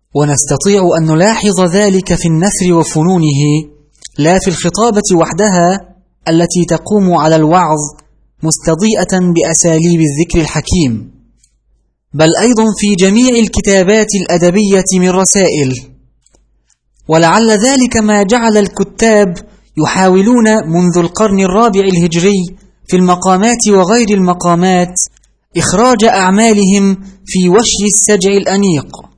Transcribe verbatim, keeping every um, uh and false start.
ونستطيع أن نلاحظ ذلك في النثر وفنونه، لا في الخطابة وحدها التي تقوم على الوعظ مستضيئة بأساليب الذكر الحكيم، بل أيضا في جميع الكتابات الأدبية من رسائل. ولعل ذلك ما جعل الكتاب يحاولون منذ القرن الرابع الهجري في المقامات وغير المقامات إخراج أعمالهم في وشي السجع الأنيق،